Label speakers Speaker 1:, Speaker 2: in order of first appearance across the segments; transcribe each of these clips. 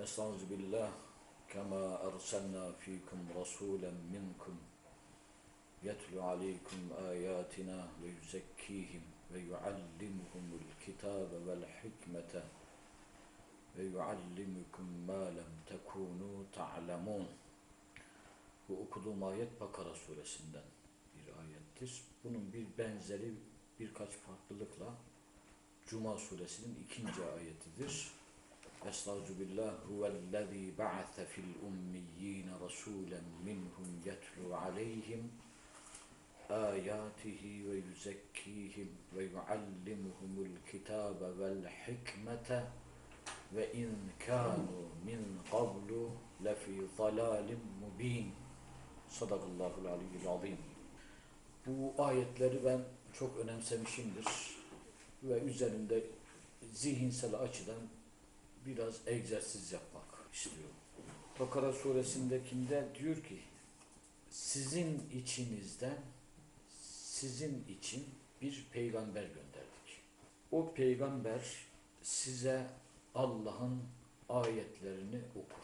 Speaker 1: Estağfirullah. Kema erselna fikum rasulen minkum yetlu aleykum ayatina ve yuzekkihim ve yuallimuhumul kitabe vel hikmete ve yuallimukum ma lem tekunu ta'lemun. Bu okuduğum ayet Bakara suresinden bir ayettir. Bunun bir benzeri birkaç farklılıkla Cuma suresinin 2. ayetidir. Estağfirullah huvellezî ba'ase fil ummiyyîne rasûlen minhum yetlu aleyhim âyâtihi ve yüzekkîhim ve yuallimuhumul kitâbe vel hikmete ve in kânû min qablu lefî zalâlim mubîn. Sadakallahul aliyyil azîm. Bu ayetleri ben çok önemsemişimdir ve üzerinde zihinsel açıdan biraz egzersiz yapmak istiyorum. Bakara suresindekinde diyor ki, sizin içinizden sizin için bir peygamber gönderdik. O peygamber size Allah'ın ayetlerini okur.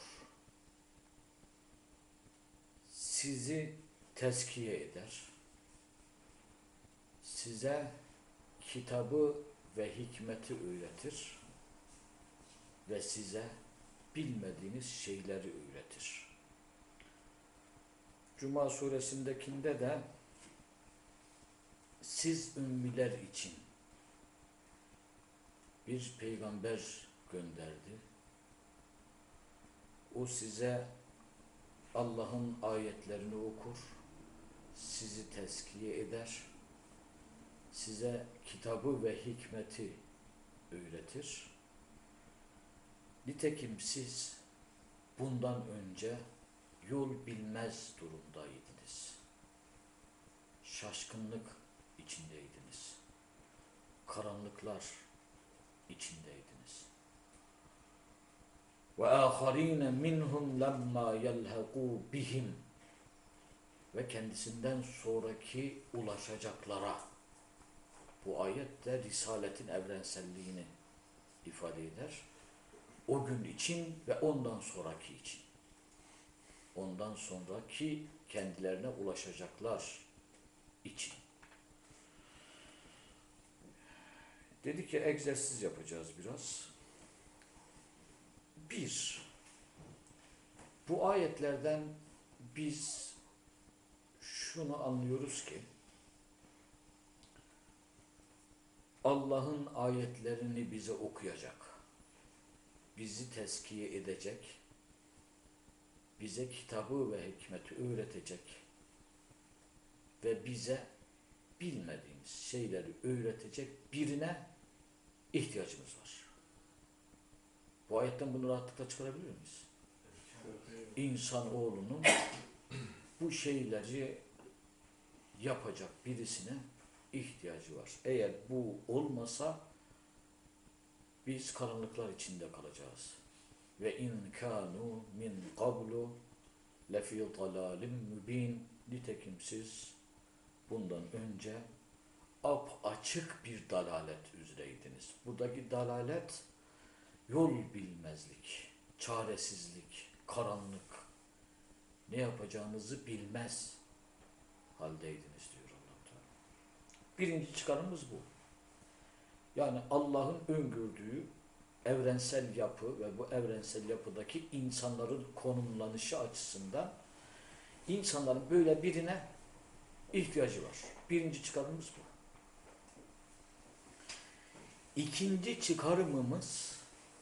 Speaker 1: Sizi tezkiye eder. Size kitabı ve hikmeti öğretir ve size bilmediğiniz şeyleri öğretir. Cuma suresindekinde de siz ümmiler için bir peygamber gönderdi. O size Allah'ın ayetlerini okur, sizi tezkiye eder, size kitabı ve hikmeti öğretir. Nitekim siz bundan önce yol bilmez durumdaydınız. Şaşkınlık içindeydiniz. Karanlıklar içindeydiniz. Ve âkharîne minhum lemmâ yelhekû bihim ve kendisinden sonraki ulaşacaklara. Bu ayet de Risaletin evrenselliğini ifade eder. O gün için ve ondan sonraki için. Ondan sonraki kendilerine ulaşacaklar için. Dedi ki egzersiz yapacağız biraz. Bir, bu ayetlerden biz şunu anlıyoruz ki, Allah'ın ayetlerini bize okuyacak, bizi tezkiye edecek, bize kitabı ve hikmeti öğretecek ve bize bilmediğimiz şeyleri öğretecek birine ihtiyacımız var. Bu ayetten bunu rahatlıkla çıkarabilir miyiz? İnsanoğlunun bu şeyleri yapacak birisine ihtiyacı var. Eğer bu olmasa biz karanlıklar içinde kalacağız. Ve in kanu min qablu lefi dalalim mubin. Nitekim siz bundan önce açık bir dalalet üzereydiniz. Buradaki dalalet yol bilmezlik, çaresizlik, karanlık, ne yapacağınızı bilmez haldeydiniz diyor Allah Teala. Birinci çıkarımız bu. Yani Allah'ın öngördüğü evrensel yapı ve bu evrensel yapıdaki insanların konumlanışı açısından insanların böyle birine ihtiyacı var. Birinci çıkarımımız bu. İkinci çıkarımımız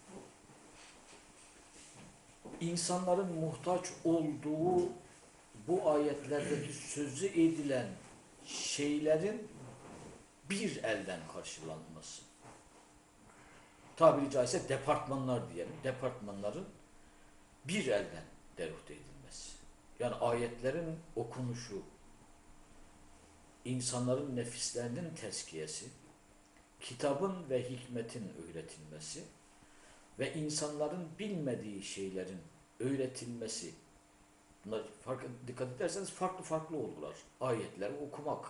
Speaker 1: insanların muhtaç olduğu bu ayetlerdeki sözü edilen şeylerin bir elden karşılanması. Tabiri caizse departmanlar diyelim. Departmanların bir elden derüfte edilmesi. Yani ayetlerin okunuşu, insanların nefislerinin tezkiyesi, kitabın ve hikmetin öğretilmesi ve insanların bilmediği şeylerin öğretilmesi. Bunlar dikkat ederseniz farklı farklı oldular. Ayetleri okumak,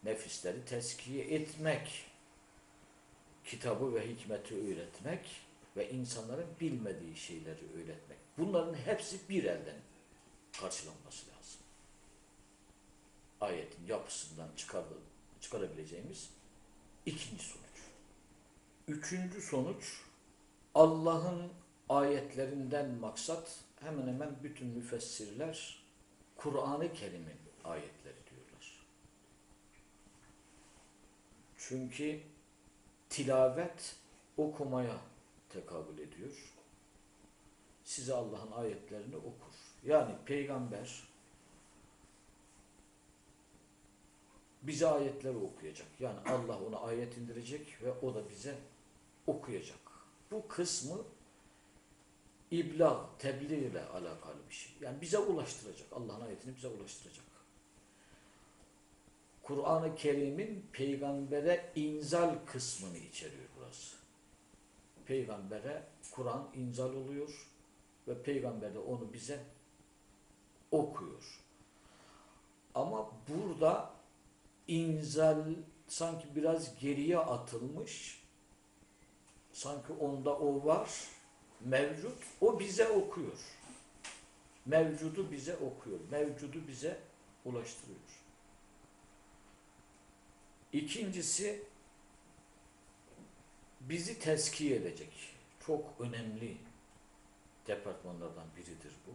Speaker 1: nefisleri tezkiye etmek, kitabı ve hikmeti öğretmek ve insanların bilmediği şeyleri öğretmek. Bunların hepsi bir elden karşılanması lazım. Ayetin yapısından çıkarabileceğimiz ikinci sonuç. Üçüncü sonuç, Allah'ın ayetlerinden maksat hemen hemen bütün müfessirler Kur'an-ı Kerim'in ayetleri diyorlar. Çünkü tilavet okumaya tekabül ediyor. Size Allah'ın ayetlerini okur. Yani peygamber bize ayetleri okuyacak. Yani Allah ona ayet indirecek ve o da bize okuyacak. Bu kısmı İblag, tebliğ ile alakalı bir şey. Yani bize ulaştıracak. Allah'ın ayetini bize ulaştıracak. Kur'an-ı Kerim'in peygambere inzal kısmını içeriyor burası. Peygambere Kur'an inzal oluyor ve peygamber de onu bize okuyor. Ama burada inzal sanki biraz geriye atılmış. Sanki onda o var. Mevcut. O bize okuyor. Mevcudu bize okuyor. Mevcudu bize ulaştırıyor. İkincisi bizi tezkiye edecek. Çok önemli departmanlardan biridir bu.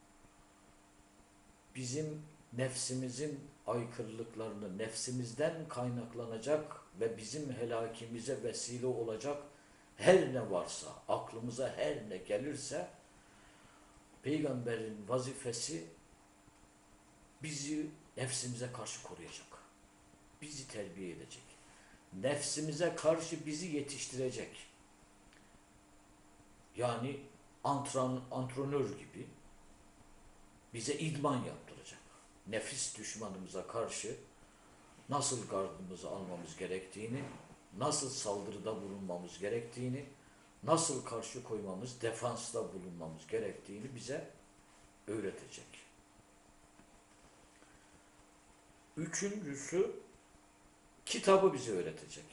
Speaker 1: Bizim nefsimizin aykırılıklarını, nefsimizden kaynaklanacak ve bizim helakimize vesile olacak her ne varsa, aklımıza her ne gelirse, peygamberin vazifesi bizi nefsimize karşı koruyacak. Bizi terbiye edecek. Nefsimize karşı bizi yetiştirecek. Yani antrenör gibi bize idman yaptıracak. Nefis düşmanımıza karşı nasıl gardımızı almamız gerektiğini, nasıl saldırıda bulunmamız gerektiğini, nasıl karşı koymamız, defansta bulunmamız gerektiğini bize öğretecek. Üçüncüsü, kitabı bize öğretecek.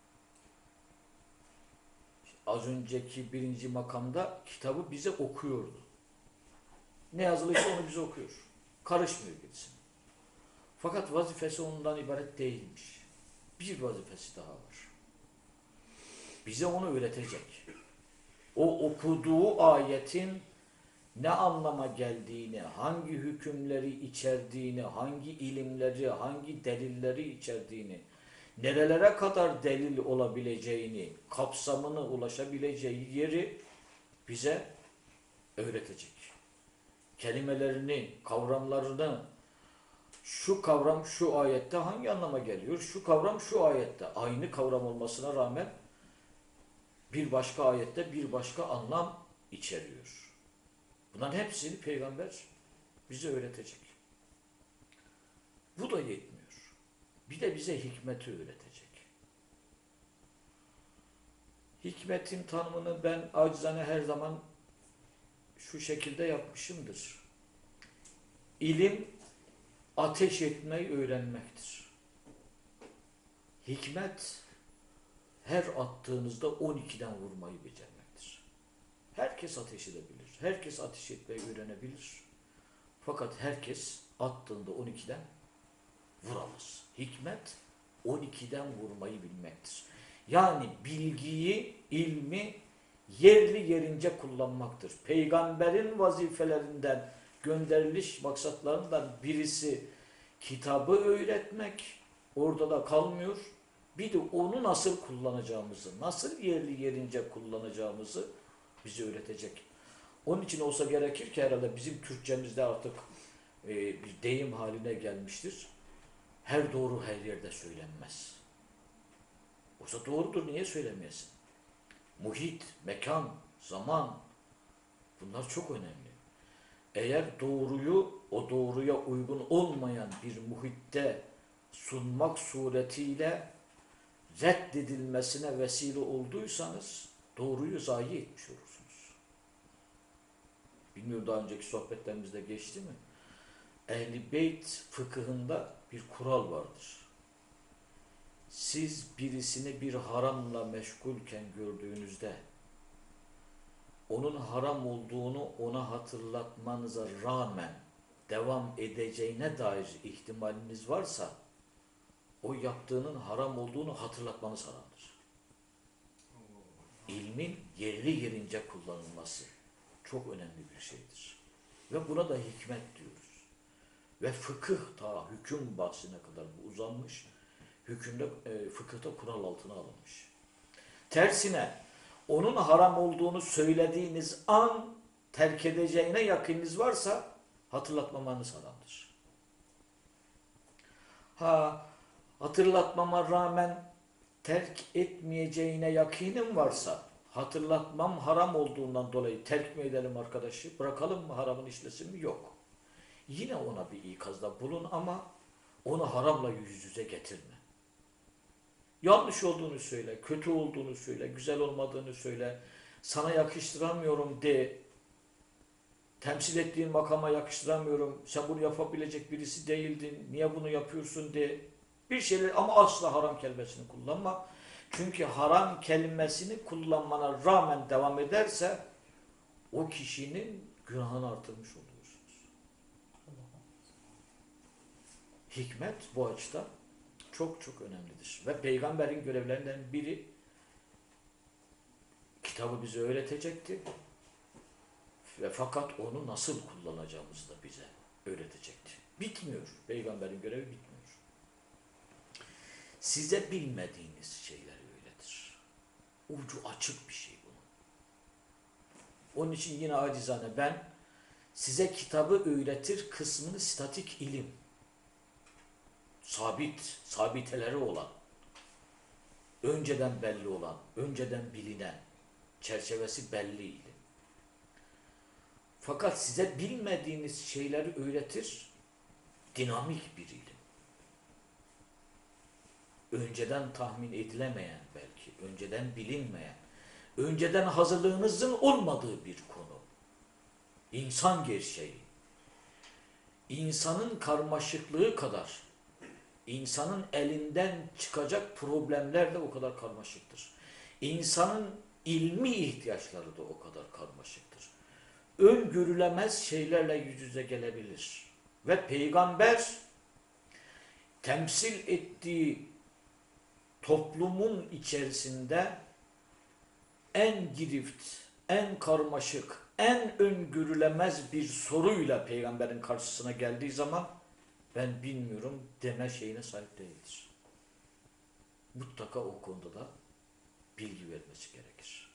Speaker 1: Az önceki birinci makamda kitabı bize okuyordu. Ne yazılıysa onu bize okuyor. Karışmıyor birisine. Fakat vazifesi ondan ibaret değilmiş. Bir vazifesi daha var. Bize onu öğretecek. O okuduğu ayetin ne anlama geldiğini, hangi hükümleri içerdiğini, hangi ilimleri, hangi delilleri içerdiğini, nerelere kadar delil olabileceğini, kapsamına ulaşabileceği yeri bize öğretecek. Kelimelerini, kavramlarını, şu kavram şu ayette hangi anlama geliyor, şu kavram şu ayette aynı kavram olmasına rağmen bir başka ayette bir başka anlam içeriyor. Bunların hepsini peygamber bize öğretecek. Bu da yetmiyor. Bir de bize hikmeti öğretecek. Hikmetin tanımını ben acizane her zaman şu şekilde yapmışımdır. İlim ateş etmeyi öğrenmektir. Hikmet her attığınızda 12'den vurmayı becermektir. Herkes ateş edebilir. Herkes ateş etmeyi öğrenebilir. Fakat herkes attığında 12'den vuramaz. Hikmet 12'den vurmayı bilmektir. Yani bilgiyi, ilmi yerli yerince kullanmaktır. Peygamberin vazifelerinden, gönderiliş maksatlarından birisi kitabı öğretmek, orada da kalmıyor. Bir de onu nasıl kullanacağımızı, nasıl yerli yerince kullanacağımızı bize öğretecek. Onun için olsa gerekir ki herhalde bizim Türkçemizde artık bir deyim haline gelmiştir. Her doğru her yerde söylenmez. Oysa doğrudur, niye söylemeyesin? Muhit, mekan, zaman, bunlar çok önemli. Eğer doğruyu o doğruya uygun olmayan bir muhitte sunmak suretiyle reddedilmesine vesile olduysanız doğruyu zayi etmiş olursunuz. Bilmiyorum, daha önceki sohbetlerimizde geçti mi? Ehl-i Beyt fıkıhında bir kural vardır. Siz birisini bir haramla meşgulken gördüğünüzde onun haram olduğunu ona hatırlatmanıza rağmen devam edeceğine dair ihtimaliniz varsa o yaptığının haram olduğunu hatırlatmanız haramdır. İlmin yerli yerince kullanılması çok önemli bir şeydir. Ve buna da hikmet diyoruz. Ve fıkıh ta hüküm bahsine kadar bu uzanmış. Hükümde, fıkıhta kural altına alınmış. Tersine onun haram olduğunu söylediğiniz an terk edeceğine yakınınız varsa hatırlatmamanız haramdır. Hatırlatmama rağmen terk etmeyeceğine yakınım varsa, hatırlatmam haram olduğundan dolayı terk mi edelim arkadaşı, bırakalım mı, haramın işlesin mi? Yok. Yine ona bir ikazda bulun ama onu haramla yüz yüze getirme. Yanlış olduğunu söyle, kötü olduğunu söyle, güzel olmadığını söyle, sana yakıştıramıyorum de, temsil ettiğin makama yakıştıramıyorum, sen bunu yapabilecek birisi değildin, niye bunu yapıyorsun de, bir şeyler ama asla haram kelimesini kullanma. Çünkü haram kelimesini kullanmana rağmen devam ederse o kişinin günahını artırmış oluyorsunuz. Hikmet bu açıdan çok çok önemlidir. Ve peygamberin görevlerinden biri kitabı bize öğretecekti. Ve fakat onu nasıl kullanacağımızı da bize öğretecekti. Bitmiyor. Peygamberin görevi bitmiyor. Size bilmediğiniz şeyleri öğretir. Ucu açık bir şey bunun. Onun için yine acizane ben size kitabı öğretir kısmını statik ilim, sabiteleri olan, önceden belli olan, önceden bilinen, çerçevesi belli ilim. Fakat size bilmediğiniz şeyleri öğretir, dinamik bir ilim. Önceden tahmin edilemeyen belki, önceden bilinmeyen, önceden hazırlığınızın olmadığı bir konu. İnsan gerçeği. İnsanın karmaşıklığı kadar, insanın elinden çıkacak problemler de o kadar karmaşıktır. İnsanın ilmi ihtiyaçları da o kadar karmaşıktır. Öngörülemez şeylerle yüz yüze gelebilir. Ve peygamber temsil ettiği toplumun içerisinde en girift, en karmaşık, en öngörülemez bir soruyla peygamberin karşısına geldiği zaman ben bilmiyorum deme şeyine sahip değildir. Mutlaka o konuda da bilgi vermesi gerekir.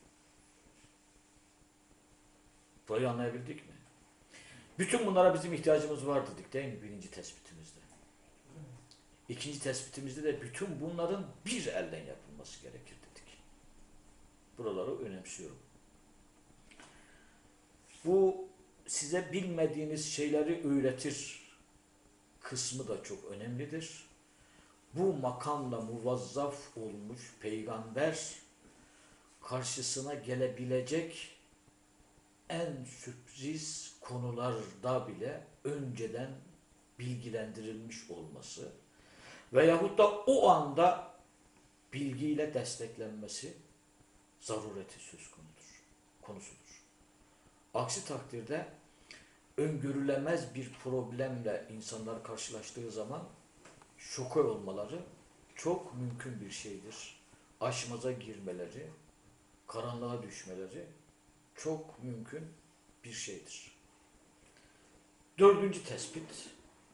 Speaker 1: Burayı anlayabildik mi? Bütün bunlara bizim ihtiyacımız var dedik değil mi birinci tespitimizde? İkinci tespitimizde de bütün bunların bir elden yapılması gerekir dedik. Buraları önemsiyorum. Bu size bilmediğiniz şeyleri öğretir kısmı da çok önemlidir. Bu makamla muvazzaf olmuş peygamber karşısına gelebilecek en sürpriz konularda bile önceden bilgilendirilmiş olması veyahut da o anda bilgiyle desteklenmesi zarureti söz konusudur. Aksi takdirde öngörülemez bir problemle insanlar karşılaştığı zaman şoka olmaları çok mümkün bir şeydir. Aşmaza girmeleri, karanlığa düşmeleri çok mümkün bir şeydir. Dördüncü tespit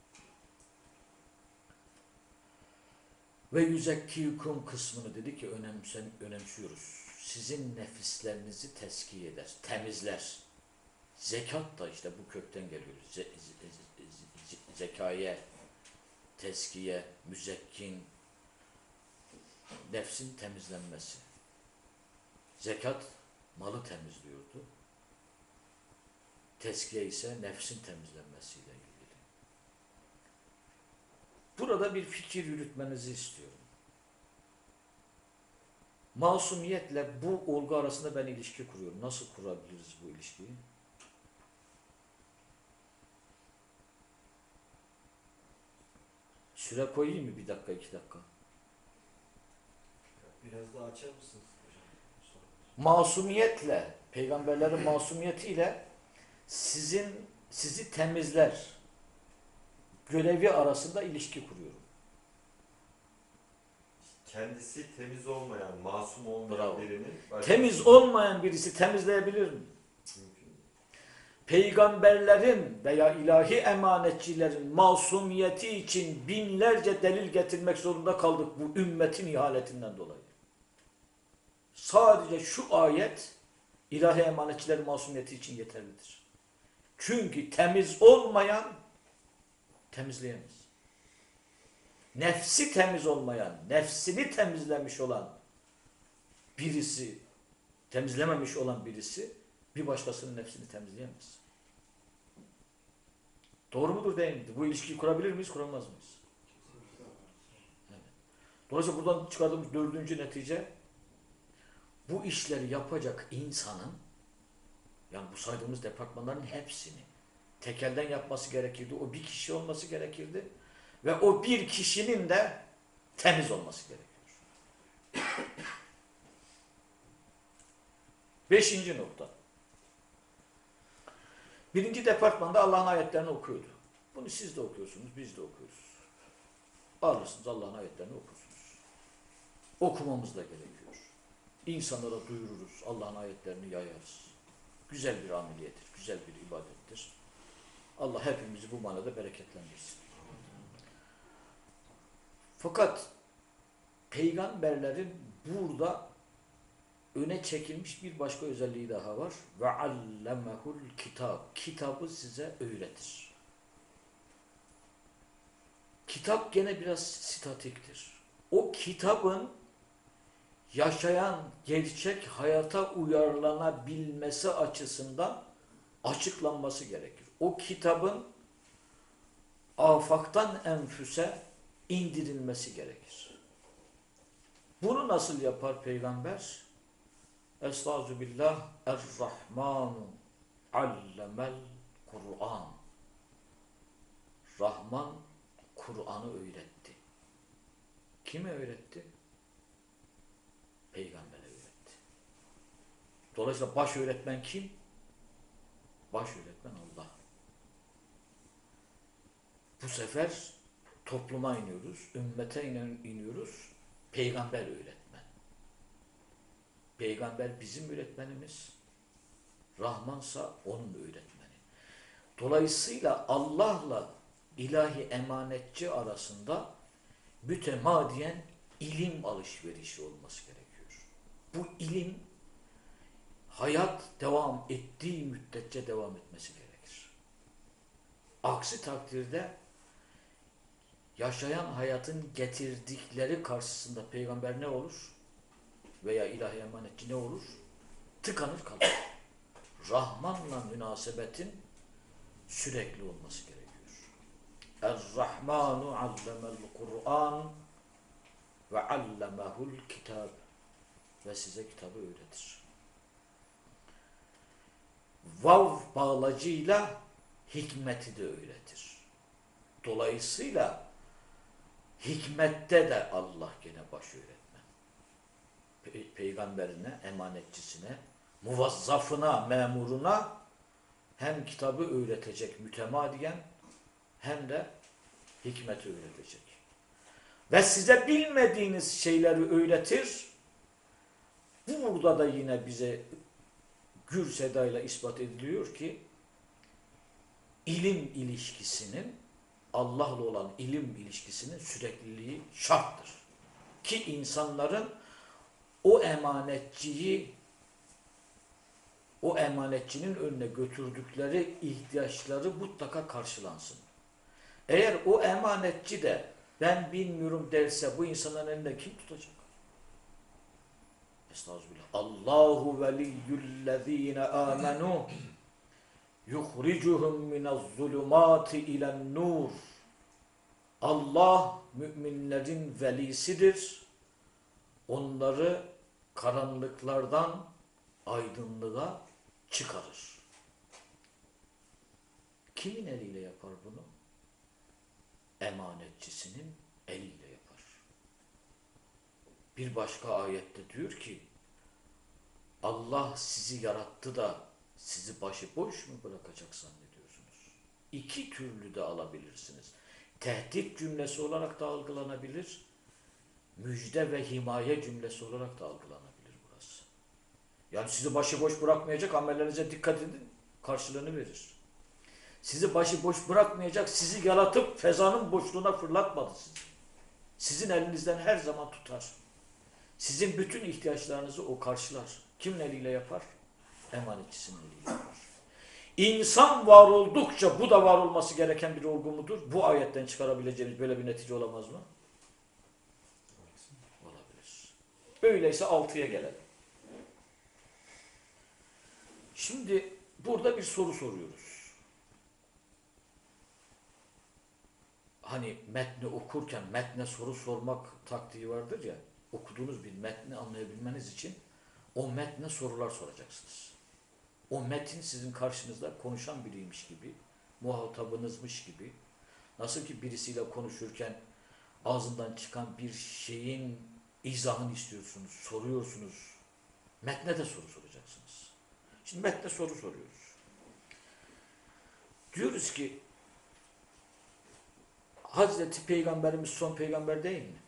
Speaker 1: ve yüzekkikum kısmını dedi ki önemsiyoruz. Sizin nefislerinizi teskiye eder, temizler. Zekat da işte bu kökten geliyor. Zekaye, teskiye, müzekkin, nefsin temizlenmesi. Zekat malı temizliyordu. Teskiye ise nefsin temizlenmesiyle ilgili. Burada bir fikir yürütmenizi istiyorum. Masumiyetle bu olgu arasında ben ilişki kuruyorum. Nasıl kurabiliriz bu ilişkiyi? Süre koyayım mı? 1 dakika, 2 dakika.
Speaker 2: Biraz daha açar mısınız hocam?
Speaker 1: masumiyetle, peygamberlerin masumiyetiyle sizi temizler görevi arasında ilişki kuruyorum.
Speaker 2: Kendisi temiz olmayan, masum olmayan
Speaker 1: Bravo.
Speaker 2: birinin...
Speaker 1: Temiz olmayan birisi temizleyebilir mi? Peygamberlerin veya ilahi emanetçilerin masumiyeti için binlerce delil getirmek zorunda kaldık bu ümmetin ihaletinden dolayı. Sadece şu ayet ilahi emanetçilerin masumiyeti için yeterlidir. Çünkü temiz olmayan temizleyemez. Nefsi temiz olmayan, nefsini temizlemiş olan birisi, temizlememiş olan birisi bir başkasının nefsini temizleyemez. Doğru mudur değil midir? Bu ilişkiyi kurabilir miyiz, kuramaz mıyız? Evet. Dolayısıyla buradan çıkardığımız dördüncü netice, bu işleri yapacak insanın, yani bu saydığımız departmanların hepsini tekelden yapması gerekirdi. O bir kişi olması gerekirdi. Ve o bir kişinin de temiz olması gerekiyor. Beşinci nokta. Birinci departmanda Allah'ın ayetlerini okuyordu. Bunu siz de okuyorsunuz, biz de okuyoruz. Alırsınız Allah'ın ayetlerini okursunuz. Okumamız da gerekiyor. İnsanlara duyururuz, Allah'ın ayetlerini yayarız. Güzel bir ameliyettir, güzel bir ibadettir. Allah hepimizi bu manada bereketlendirsin. Fakat peygamberlerin burada öne çekilmiş bir başka özelliği daha var. Ve allemehul kitab. Kitabı size öğretir. Kitap gene biraz statiktir. O kitabın yaşayan gerçek hayata uyarlanabilmesi açısından açıklanması gerekir. O kitabın afaktan enfüse indirilmesi gerekir. Bunu nasıl yapar peygamber? Estağfirullah, Er-Rahmanu allemel Kur'an. Rahman Kur'an'ı öğretti. Kime öğretti? Peygamber'e öğretti. Dolayısıyla baş öğretmen kim? Baş öğretmen Allah. Bu sefer topluma iniyoruz, ümmete iniyoruz, peygamber öğretmen. Peygamber bizim öğretmenimiz, Rahmansa onun öğretmeni. Dolayısıyla Allah'la ilahi emanetçi arasında mütemadiyen ilim alışverişi olması gerekiyor. Bu ilim hayat devam ettiği müddetçe devam etmesi gerekir. Aksi takdirde yaşayan hayatın getirdikleri karşısında peygamber ne olur? Veya ilahi emanetçi ne olur? Tıkanır kalır. Rahman'la münasebetin sürekli olması gerekiyor. Er-Rahmanu allemel Kur'an ve allemehul kitab. Ve size kitabı öğretir. Vav bağlacıyla hikmeti de öğretir. Dolayısıyla hikmette de Allah gene baş öğretmen. Peygamberine, emanetçisine, muvazzafına, memuruna hem kitabı öğretecek mütemadiyen hem de hikmeti öğretecek. Ve size bilmediğiniz şeyleri öğretir. Burada da yine bize gür sedayla ispat ediliyor ki ilim ilişkisinin, Allah'la olan ilim ilişkisinin sürekliliği şarttır. Ki insanların o emanetçinin önüne götürdükleri ihtiyaçları mutlaka karşılansın. Eğer o emanetçi de ben bilmiyorum derse bu insanların elinde kim tutacak? Estağfirullah. Allahu veliyyullezine amenu yukhricuhum minez-zulumati ilen-nur. Allah müminlerin velisidir. Onları karanlıklardan aydınlığa çıkarır. Kimin eliyle yapar bunu? Emanetçisinin eliyle yapar. Bir başka ayette diyor ki Allah sizi yarattı da sizi başıboş mu bırakacak zannediyorsunuz? İki türlü de alabilirsiniz. Tehdit cümlesi olarak da algılanabilir, müjde ve himaye cümlesi olarak da algılanabilir burası. Yani sizi başıboş bırakmayacak, amellerinize dikkat edin, karşılığını verir. Sizi başıboş bırakmayacak, sizi yaratıp fezanın boşluğuna fırlatmadı sizi. Sizin elinizden her zaman tutar. Sizin bütün ihtiyaçlarınızı o karşılar. Kimin eliyle yapar? Emanetçisinin eliyle yapar. İnsan var oldukça bu da var olması gereken bir olgu mudur? Bu ayetten çıkarabileceğimiz böyle bir netice olamaz mı? Olabilir. Öyleyse 6'ya gelelim. Şimdi burada bir soru soruyoruz. Hani metni okurken metne soru sormak taktiği vardır ya, okuduğunuz bir metni anlayabilmeniz için o metne sorular soracaksınız. O metin sizin karşınızda konuşan biriymiş gibi, muhatabınızmış gibi, nasıl ki birisiyle konuşurken ağzından çıkan bir şeyin izahını istiyorsunuz, soruyorsunuz. Metne de soru soracaksınız. Şimdi metne soru soruyoruz. Diyoruz ki Hazreti Peygamberimiz son peygamber değil mi?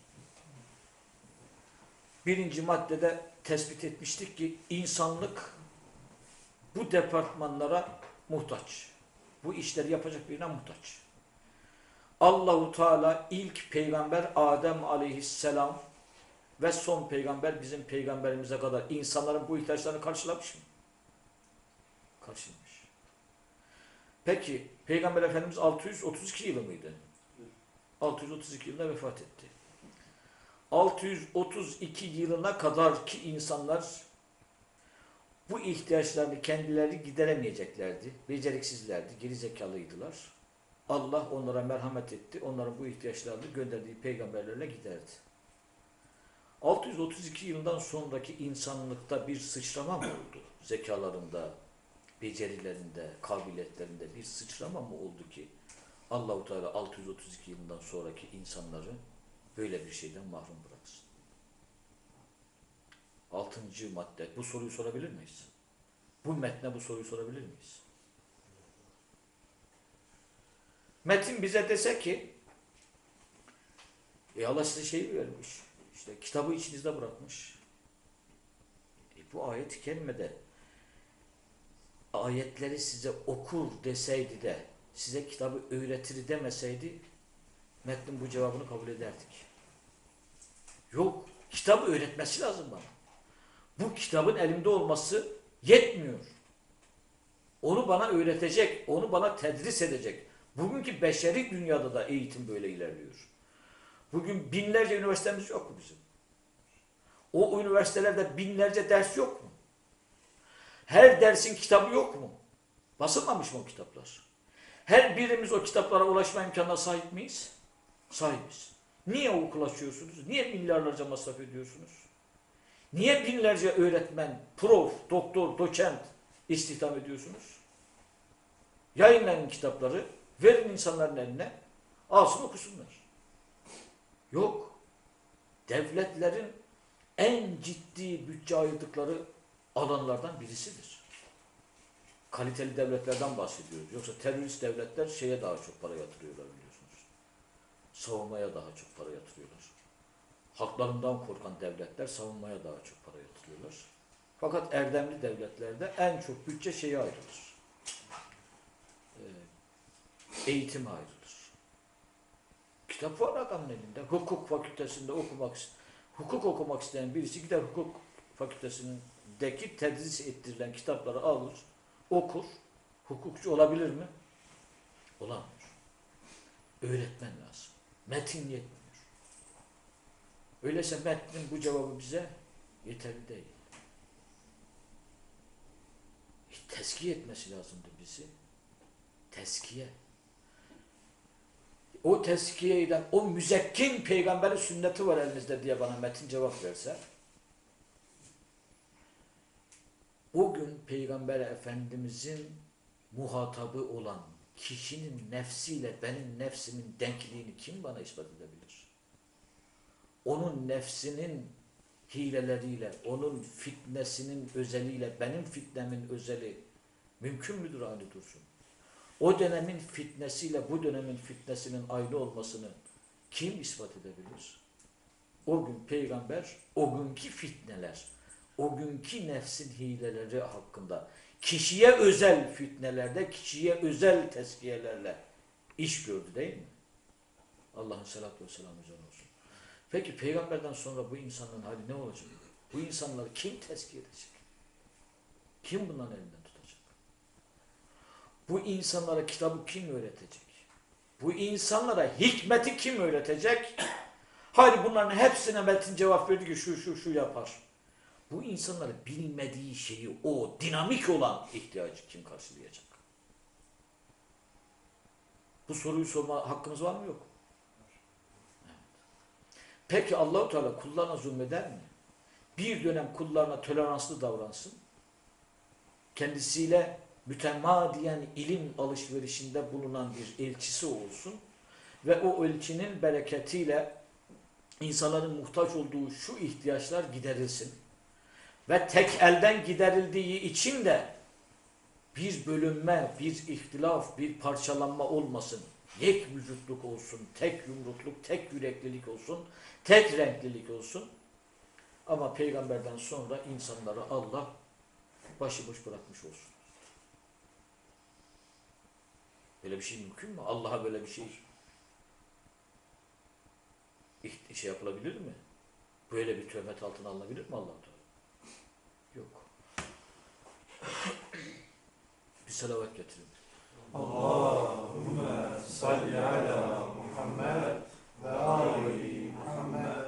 Speaker 1: Birinci maddede tespit etmiştik ki insanlık bu departmanlara muhtaç. Bu işleri yapacak birine muhtaç. Allahu Teala ilk peygamber Adem aleyhisselam ve son peygamber bizim peygamberimize kadar insanların bu ihtiyaçlarını karşılamış mı? Karşılamış. Peki Peygamber Efendimiz 632 yılı mıydı? 632 yılında vefat etti. 632 yılına kadar ki insanlar bu ihtiyaçlarını kendileri gideremeyeceklerdi. Beceriksizlerdi, gerizekalıydılar. Allah onlara merhamet etti. Onların bu ihtiyaçlarını gönderdiği peygamberlerle giderdi. 632 yılından sonraki insanlıkta bir sıçrama mı oldu? Zekalarında, becerilerinde, kabiliyetlerinde bir sıçrama mı oldu ki Allah-u Teala 632 yılından sonraki insanları böyle bir şeyden mahrum bıraksın? 6. madde. Bu soruyu sorabilir miyiz? Bu metne bu soruyu sorabilir miyiz? Metin bize dese ki Allah size şeyi vermiş. İşte kitabı içinizde bırakmış. Bu ayet-i kerimede ayetleri size okur deseydi de size kitabı öğretir demeseydi metnin bu cevabını kabul ederdik. Yok. Kitabı öğretmesi lazım bana. Bu kitabın elimde olması yetmiyor. Onu bana öğretecek, onu bana tedris edecek. Bugünkü beşeri dünyada da eğitim böyle ilerliyor. Bugün binlerce üniversitemiz yok mu bizim? O üniversitelerde binlerce ders yok mu? Her dersin kitabı yok mu? Basılmamış mı o kitaplar? Her birimiz o kitaplara ulaşma imkanına sahip miyiz? Sahibiz. Niye okul açıyorsunuz? Niye milyarlarca masraf ediyorsunuz? Niye binlerce öğretmen, prof, doktor, doçent istihdam ediyorsunuz? Yayınlayın kitapları, verin insanların eline, alsın okusunlar. Yok. Devletlerin en ciddi bütçe ayırdıkları alanlardan birisidir. Kaliteli devletlerden bahsediyoruz. Yoksa terörist devletler şeye daha çok para yatırıyorlar biliyorsunuz. Savunmaya daha çok para yatırıyorlar. Halklarından korkan devletler savunmaya daha çok para yatırıyorlar. Fakat erdemli devletlerde en çok bütçe şeye ayrılır. Eğitime ayrılır. Kitap var adamın elinde. Hukuk fakültesinde hukuk okumak isteyen birisi gider hukuk fakültesindeki tedris ettirilen kitapları alır, okur. Hukukçu olabilir mi? Olamıyor. Öğretmen lazım. Metin yetmiyor. Öyleyse metnin bu cevabı bize yeterli değil. Tezkiye etmesi lazımdı bizi. Tezkiye. O tezkiyeyle, o müzekkin peygamberin sünneti var elinizde diye bana metin cevap verse, o gün Peygamber Efendimizin muhatabı olan kişinin nefsiyle benim nefsimin denkliğini kim bana ispat edebilir? Onun nefsinin hileleriyle, onun fitnesinin özeliyle benim fitnemin özeli mümkün müdür aynı dursun? O dönemin fitnesiyle bu dönemin fitnesinin aynı olmasını kim ispat edebilir? O gün peygamber, o günkü fitneler, o günkü nefsin hileleri hakkında, kişiye özel fitnelerde, kişiye özel tezkiyelerle iş gördü değil mi? Allah'ın selatü vesselamü üzerine olsun. Peki peygamberden sonra bu insanların hali ne olacak? Bu insanları kim tezkiye edecek? Kim bunların elinden tutacak? Bu insanlara kitabı kim öğretecek? Bu insanlara hikmeti kim öğretecek? Hayır, bunların hepsine Metin cevap verdi ki şu yapar. Bu insanların bilmediği şeyi, o dinamik olan ihtiyacı kim karşılayacak? Bu soruyu sorma hakkınız var mı? Yok. Evet. Peki Allah-u Teala kullarına zulmeder mi? Bir dönem kullarına toleranslı davransın. Kendisiyle mütemadiyen ilim alışverişinde bulunan bir elçisi olsun. Ve o elçinin bereketiyle insanların muhtaç olduğu şu ihtiyaçlar giderilsin. Ve tek elden giderildiği için de bir bölünme, bir ihtilaf, bir parçalanma olmasın. Yek vücutluk olsun, tek yumrukluk, tek yüreklilik olsun, tek renklilik olsun. Ama peygamberden sonra insanları Allah başıboş bırakmış olsun. Böyle bir şey mümkün mü? Allah'a böyle bir şey yapılabilir mi? Böyle bir töhmet altına alınabilir mi Allah-u Teala? Yok. Bir salavat getirin.
Speaker 3: Allahümme salli ala Muhammed ve ali Muhammed.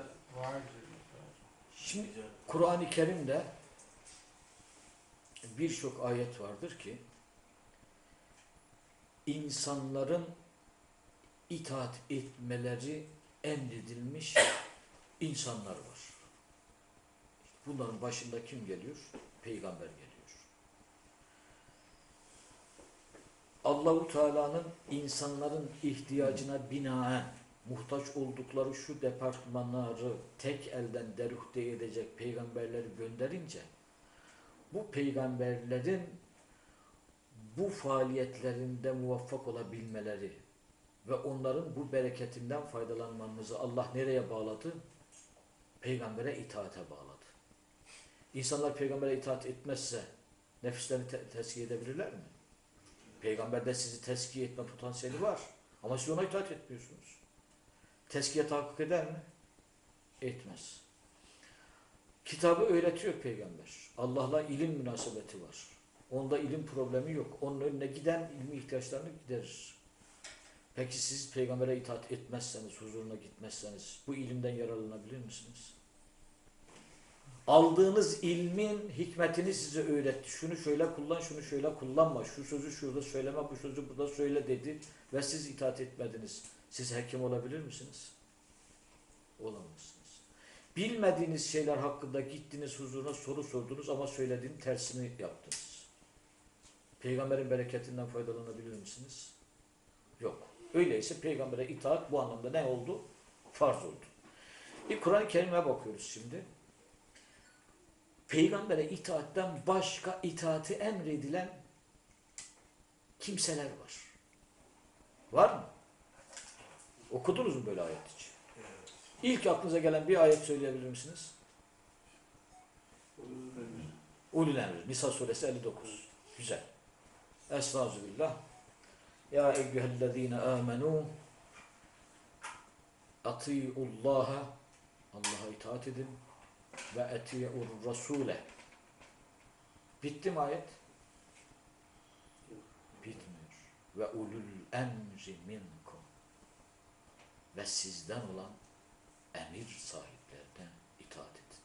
Speaker 1: Şimdi Kur'an-ı Kerim'de birçok ayet vardır ki insanların itaat etmeleri emredilmiş insanlar var. Bunların başında kim geliyor? Peygamber geliyor. Allah-u Teala'nın insanların ihtiyacına binaen muhtaç oldukları şu departmanları tek elden deruhte edecek peygamberleri gönderince bu peygamberlerin bu faaliyetlerinde muvaffak olabilmeleri ve onların bu bereketinden faydalanmamızı Allah nereye bağladı? Peygambere itaate bağladı. İnsanlar peygambere itaat etmezse nefislerini tezkiye edebilirler mi? Peygamberde sizi tezkiye etme potansiyeli var. Ama siz ona itaat etmiyorsunuz. Tezkiye tahakkuk eder mi? Etmez. Kitabı öğretiyor peygamber. Allah'la ilim münasebeti var. Onda ilim problemi yok. Onun önüne giden ilmi ihtiyaçlarını giderir. Peki siz peygambere itaat etmezseniz, huzuruna gitmezseniz bu ilimden yararlanabilir misiniz? Aldığınız ilmin hikmetini size öğretti. Şunu şöyle kullan, şunu şöyle kullanma. Şu sözü şurada söyleme, bu sözü burada söyle dedi. Ve siz itaat etmediniz. Siz hakim olabilir misiniz? Olamazsınız. Bilmediğiniz şeyler hakkında gittiniz huzuruna soru sordunuz ama söylediğin tersini yaptınız. Peygamberin bereketinden faydalanabilir misiniz? Yok. Öyleyse peygambere itaat bu anlamda ne oldu? Farz oldu. Kur'an-ı Kerim'e bakıyoruz şimdi. Peygambere itaatten başka itaati emredilen kimseler var. Var mı? Okudunuz mu böyle ayet hiç? İlk aklınıza gelen bir ayet söyleyebilir misiniz? Ulul emr. Nisa suresi 59. Güzel. Estağfirullah. Ya eyyühellezine amenu ati'ullaha, Allah'a itaat edin ve eti'ur rasule. Bitti mi ayet? Bitmiyor. Ve ulul emri minkum, ve sizden olan emir sahiplerine itaat edin.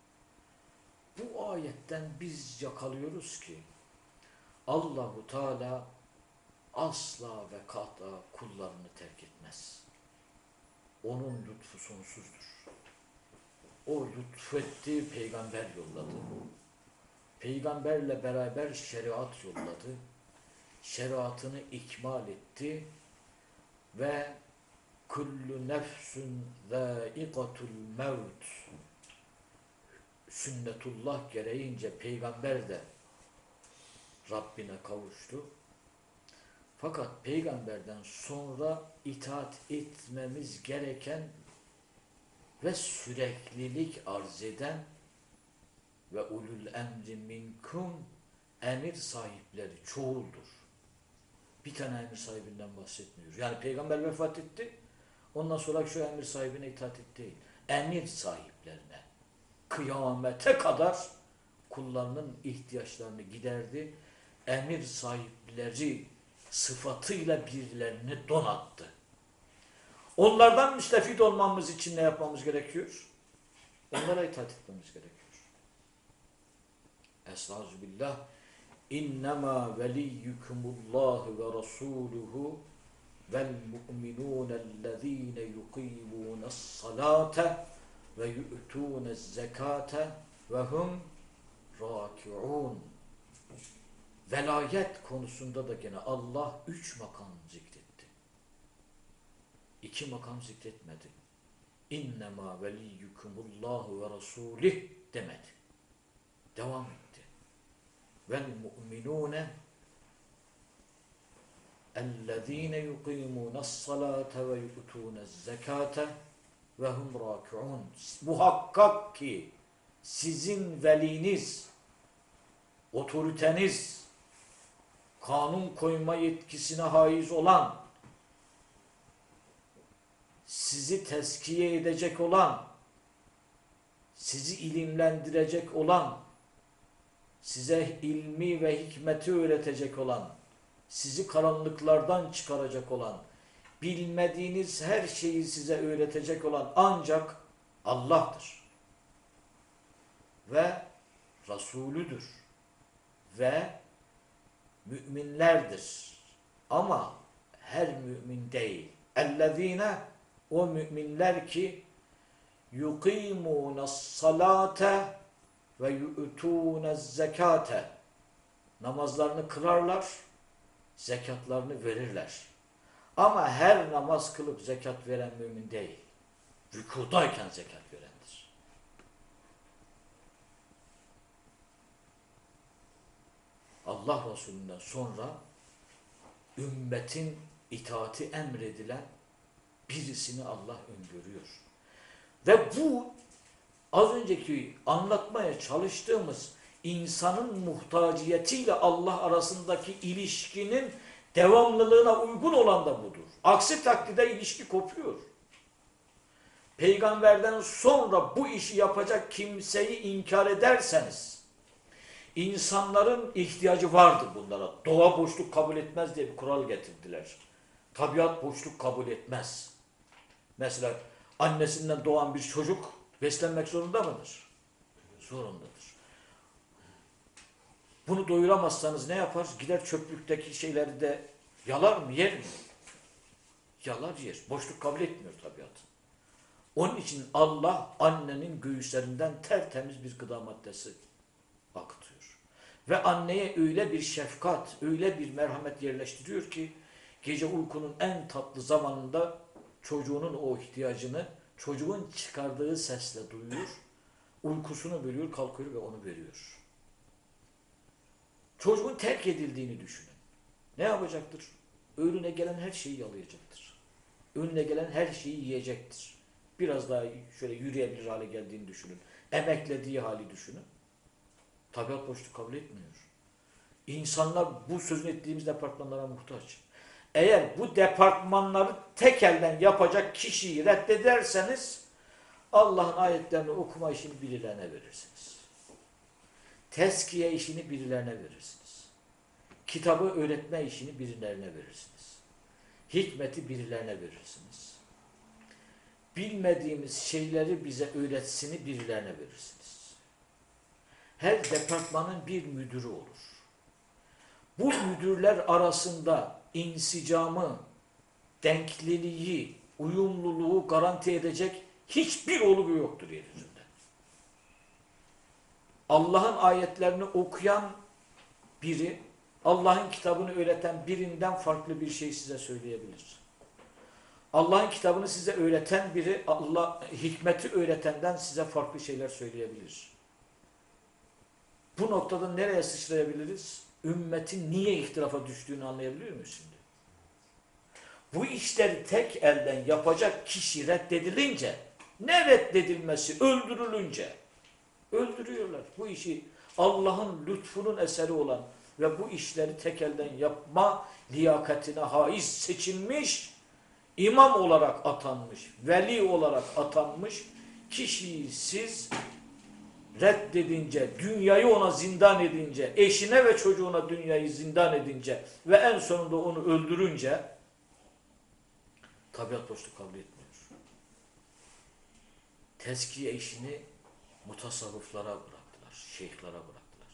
Speaker 1: Bu ayetten biz yakalıyoruz ki Allah-u Teala asla ve kata kullarını terk etmez. Onun lütfu sonsuzdur. O lütfetti, peygamber yolladı. Peygamberle beraber şeriat yolladı. Şeriatını ikmal etti ve kullu nefsün zâikatul mevt, sünnetullah gereğince peygamber de Rabbine kavuştu. Fakat peygamberden sonra itaat etmemiz gereken ve süreklilik arz eden ve ulul emri minkum emir sahipleri çoğuldur. Bir tane emir sahibinden bahsetmiyor. Yani peygamber vefat etti. Ondan sonra şu emir sahibine itaat et değil. Emir sahiplerine kıyamete kadar kullarının ihtiyaçlarını giderdi. Emir sahipleri sıfatıyla birilerini donattı. Onlardan müstefid olmamız için ne yapmamız gerekiyor? Onlara itaat etmemiz gerekiyor. Estağfirullah. İnnemâ veliyyukumullahu ve rasûluhu vel mu'minûnellezîne yukîmûnessalâte ve yu'tûnezzekâte ve hum râki'ûn. Velayet konusunda da gene Allah 3 makam zikretti. 2 makam zikretmedi. İnnemâ veliyyukumullahu ve rasûlih demedi. Devam etti. Vel mu'minûne ellezîne yukîmûnessalâte ve yu'tûnezzekâte ve hum râki'ûn. Muhakkak ki sizin veliniz, otoriteniz, kanun koyma yetkisine haiz olan, sizi tezkiye edecek olan, sizi ilimlendirecek olan, size ilmi ve hikmeti öğretecek olan, sizi karanlıklardan çıkaracak olan, bilmediğiniz her şeyi size öğretecek olan ancak Allah'tır. Ve Resulüdür. Ve müminlerdir. Ama her mümin değil. Ellezine, o müminler ki yukîmûnessalâte ve yu'tûnezzekâte, namazlarını kılarlar, zekatlarını verirler. Ama her namaz kılıp zekat veren mümin değil. Rükûdayken zekat verendir. Allah Resulü'nden sonra ümmetin itaati emredilen birisini Allah öngörüyor. Ve bu az önceki anlatmaya çalıştığımız insanın muhtaciyetiyle Allah arasındaki ilişkinin devamlılığına uygun olan da budur. Aksi takdirde ilişki kopuyor. Peygamberden sonra bu işi yapacak kimseyi inkar ederseniz, insanların ihtiyacı vardır bunlara. Doğa boşluk kabul etmez diye bir kural getirdiler. Tabiat boşluk kabul etmez. Mesela annesinden doğan bir çocuk beslenmek zorunda mıdır? Zorundadır. Bunu doyuramazsanız ne yapar? Gider çöplükteki şeyleri de yalar mı, yer mi? Yalar, yer. Boşluk kabul etmiyor tabiat. Onun için Allah annenin göğüslerinden tertemiz bir gıda maddesi akıtıyor. Ve anneye öyle bir şefkat, öyle bir merhamet yerleştiriyor ki gece uykunun en tatlı zamanında çocuğunun o ihtiyacını çocuğun çıkardığı sesle duyuyor, uykusunu bölüyor, kalkıyor ve onu veriyor. Çocuğun terk edildiğini düşünün. Ne yapacaktır? Önüne gelen her şeyi yalayacaktır. Önüne gelen her şeyi yiyecektir. Biraz daha şöyle yürüyebilir hale geldiğini düşünün. Emeklediği hali düşünün. Tabiat boşluk kabul etmiyor. İnsanlar bu sözünü ettiğimiz departmanlara muhtaç. Eğer bu departmanları tek elden yapacak kişiyi reddederseniz Allah'ın ayetlerini okuma işini birilerine verirsiniz. Tezkiye işini birilerine verirsiniz. Kitabı öğretme işini birilerine verirsiniz. Hikmeti birilerine verirsiniz. Bilmediğimiz şeyleri bize öğretsini birilerine verirsiniz. Her departmanın bir müdürü olur. Bu müdürler arasında insicamı, denkliliği, uyumluluğu garanti edecek hiçbir olgu yoktur yeryüzünde. Allah'ın ayetlerini okuyan biri, Allah'ın kitabını öğreten birinden farklı bir şey size söyleyebilir. Allah'ın kitabını size öğreten biri, hikmeti öğretenden size farklı şeyler söyleyebilir. Bu noktada nereye sıçrayabiliriz? Ümmetin niye ihtilafa düştüğünü anlayabiliyor muyuz şimdi? Bu işleri tek elden yapacak kişi reddedilince, ne reddedilmesi? Öldürülünce. Öldürüyorlar. Bu işi Allah'ın lütfunun eseri olan ve bu işleri tek elden yapma liyakatine haiz seçilmiş, imam olarak atanmış, veli olarak atanmış kişiyi siz reddedince, dünyayı ona zindan edince, eşine ve çocuğuna dünyayı zindan edince ve en sonunda onu öldürünce tabiat boşluk kabul etmiyor. Tezkiye işini mutasavvıflara bıraktılar, şeyhlere bıraktılar.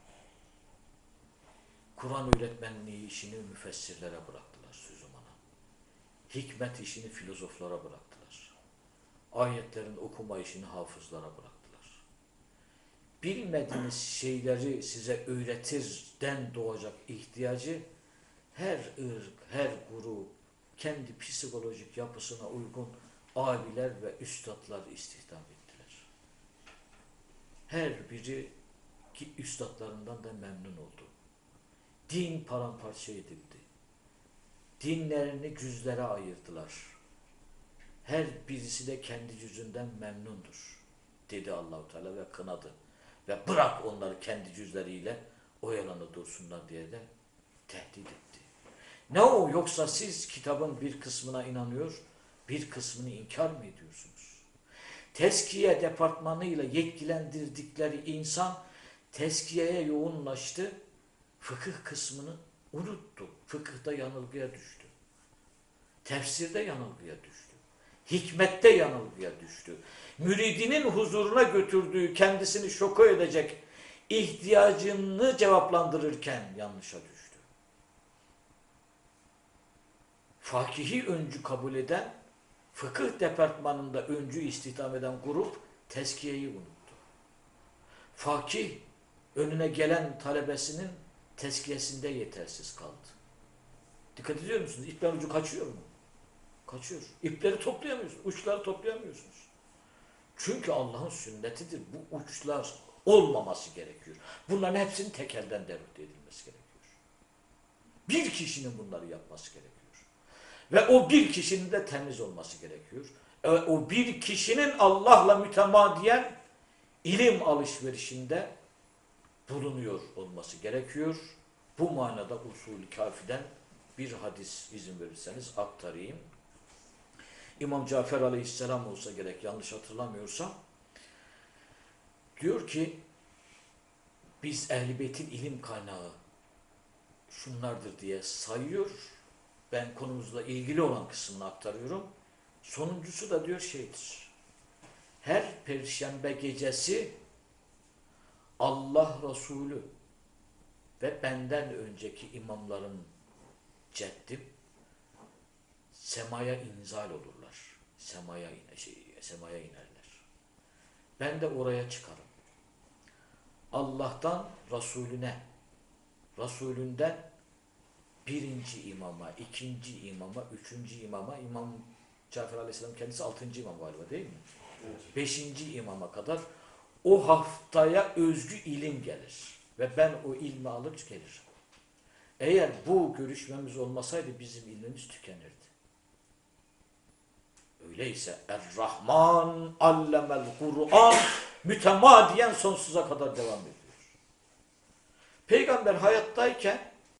Speaker 1: Kur'an öğretmenliği işini müfessirlere bıraktılar, Süzüman'a. Hikmet işini filozoflara bıraktılar. Ayetlerin okuma işini hafızlara bıraktılar. Bilmediğiniz şeyleri size öğretirden doğacak ihtiyacı her ırk, her grup kendi psikolojik yapısına uygun abiler ve üstadlar istihdam ettiler. Her biri ki üstadlarından da memnun oldu. Din paramparça edildi. Dinlerini cüzlere ayırdılar. Her birisi de kendi cüzünden memnundur, dedi Allah-u Teala ve kınadı. Ve bırak onları kendi cüzleriyle oyalanı dursunlar diye de tehdit etti. Ne o, yoksa siz kitabın bir kısmına inanıyor, bir kısmını inkar mı ediyorsunuz? Tezkiye departmanıyla yetkilendirdikleri insan tezkiyeye yoğunlaştı, fıkıh kısmını unuttu. Fıkıhta yanılgıya düştü. Tefsirde yanılgıya düştü. Hikmette yanılgıya düştü. Müridinin huzuruna götürdüğü, kendisini şoka edecek ihtiyacını cevaplandırırken yanlışa düştü. Fakihi öncü kabul eden, fıkıh departmanında öncü istihdam eden grup tezkiyeyi unuttu. Fakih önüne gelen talebesinin tezkiyesinde yetersiz kaldı. Dikkat ediyor musunuz? İpler ucu kaçıyor mu? Kaçıyor. İpleri toplayamıyorsunuz. Uçları toplayamıyorsunuz. Çünkü Allah'ın sünnetidir. Bu uçlar olmaması gerekiyor. Bunların hepsinin tek elden derut edilmesi gerekiyor. Bir kişinin bunları yapması gerekiyor. Ve o bir kişinin de temiz olması gerekiyor. O bir kişinin Allah'la mütemadiyen ilim alışverişinde bulunuyor olması gerekiyor. Bu manada Usul-i Kafi'den bir hadis izin verirseniz aktarayım. İmam Cafer Aleyhisselam olsa gerek, yanlış hatırlamıyorsam, diyor ki biz Ehl-i Beyt'in ilim kaynağı şunlardır diye sayıyor. Ben konumuzla ilgili olan kısmını aktarıyorum. Sonuncusu da diyor şeydir. Her perşembe gecesi Allah Resulü ve benden önceki imamların ceddim semaya inzal olurlar. Semaya inerler. Ben de oraya çıkarım. Allah'tan Resulüne, Resulünden birinci imama, ikinci imama, üçüncü imama, İmam Cafer Aleyhisselam kendisi 6. imam galiba değil mi? Evet. 5. imama kadar o haftaya özgü ilim gelir. Ve ben o ilmi alıp gelirim. Eğer bu görüşmemiz olmasaydı bizim ilmimiz tükenirdi. Öyleyse Er-Rahman allemel Kur'an mütemadiyen sonsuza kadar devam ediyor. Peygamber hayattayken